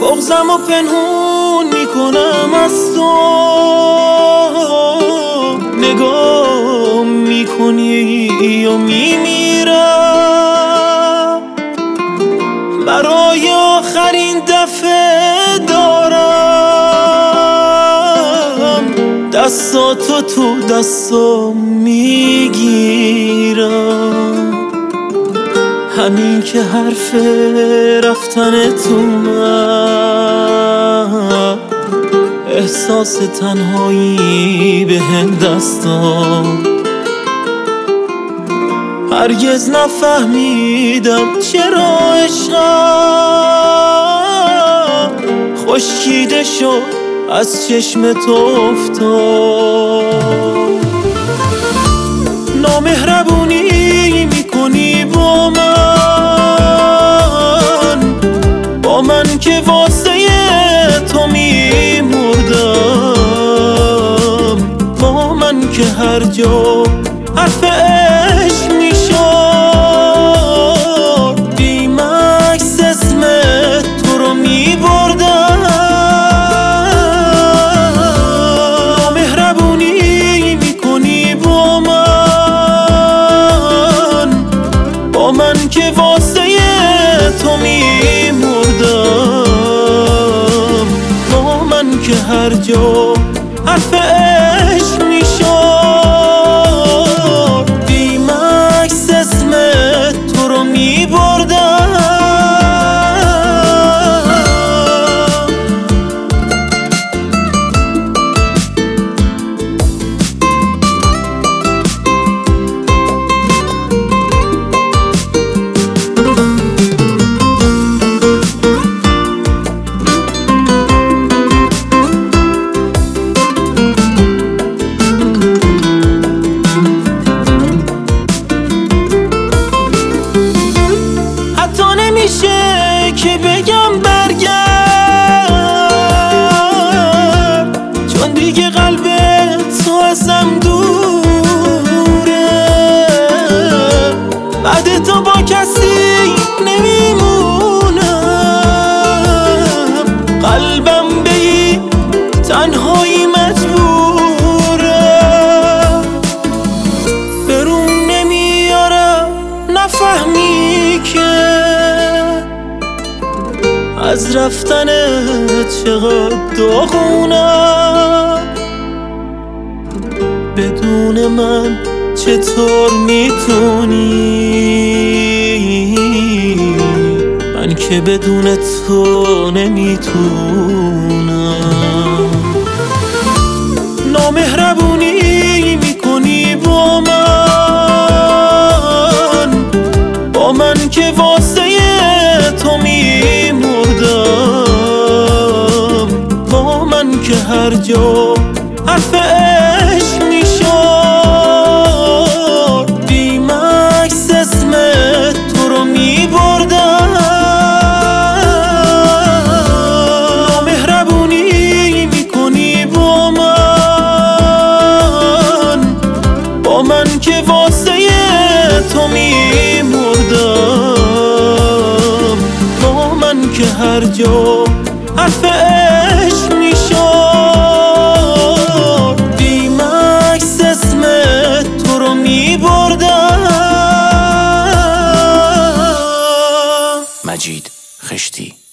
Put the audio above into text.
بغضم و پنهون میکنم از تو، نگاه میکنی و میمیرم. برای آخرین دفعه دارم دستاتو تو دستام میگیرم. همین که حرف رفتن تو من احساس تنهایی به هم دست داد. هرگز نفهمیدم چرا عشقم خشکیده شد از چشم تو افتاد. نامهربونی میکنی با من که واسه تو میمردم، با من که هر جا حرف عشق میشد بی مکس اسم تو رو میبردم. نامهربونی میکنی با من که واسه تو میمردم، با من که هر جا حرف عشق میشد بی مکس اسم تو رو میبردم. که بگم برگرد، چون دیگه قلبت تو ازم دوره. بعد تو با کسی نمیمونم، قلبم به این تنهایی مجبوره. برون نمیارم نفهمی که از رفتنت چقدر داغونم. بدون من چطور میتونی، من که بدون تو نمیتونم. نامهربونی میکنی با من که واسه تو میمردم، با من که هر جا حرف عشق میشد بی مکس اسم تو رو میبردم. نامهربونی میکنی با من که واسه تو میمردم، با من که هر جا حرف عشق میشد بی مکس اسم تو رو میبردم. مجید خشتی.